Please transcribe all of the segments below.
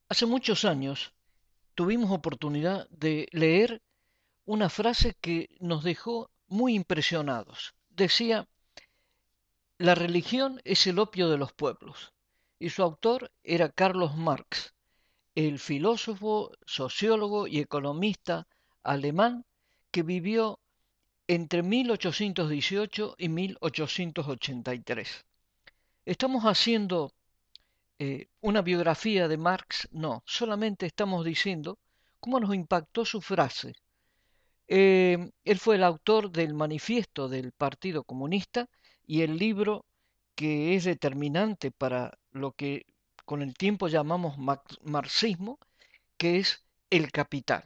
Hace muchos años tuvimos oportunidad de leer una frase que nos dejó muy impresionados. Decía, la religión es el opio de los pueblos. Y su autor era Carlos Marx, el filósofo, sociólogo y economista alemán que vivió entre 1818 y 1883. Estamos haciendo una biografía de Marx, no, solamente estamos diciendo cómo nos impactó su frase. Él fue el autor del manifiesto del Partido Comunista y el libro que es determinante para lo que con el tiempo llamamos marxismo, que es El Capital.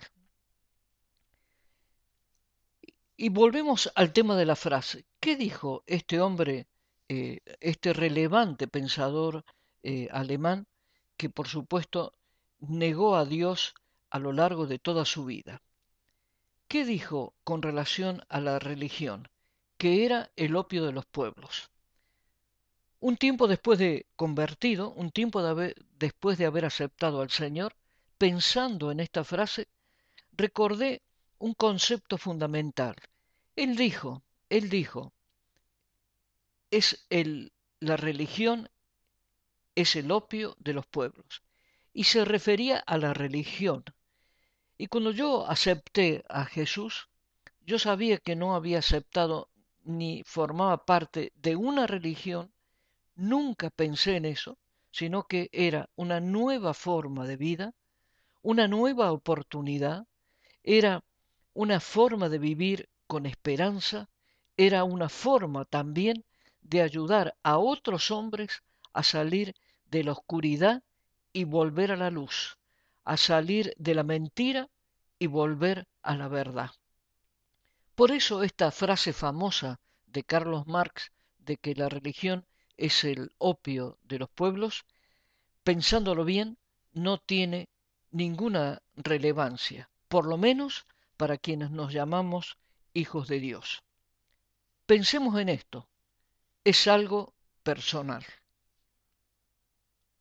Y volvemos al tema de la frase. ¿Qué dijo este hombre, este relevante pensador alemán, que por supuesto negó a Dios a lo largo de toda su vida? ¿Qué dijo con relación a la religión? Que era el opio de los pueblos. Un tiempo después de convertido, un tiempo después de haber aceptado al Señor, pensando en esta frase, recordé un concepto fundamental. Él dijo, es la religión es el opio de los pueblos. Y se refería a la religión. Y cuando yo acepté a Jesús, yo sabía que no había aceptado ni formaba parte de una religión, nunca pensé en eso, sino que era una nueva forma de vida, una nueva oportunidad, era una forma de vivir con esperanza, era una forma también de ayudar a otros hombres a salir de la oscuridad y volver a la luz, a salir de la mentira y volver a la verdad. Por eso esta frase famosa de Carlos Marx de que la religión es el opio de los pueblos, pensándolo bien, no tiene ninguna relevancia, por lo menos para quienes nos llamamos hijos de Dios. Pensemos en esto, es algo personal.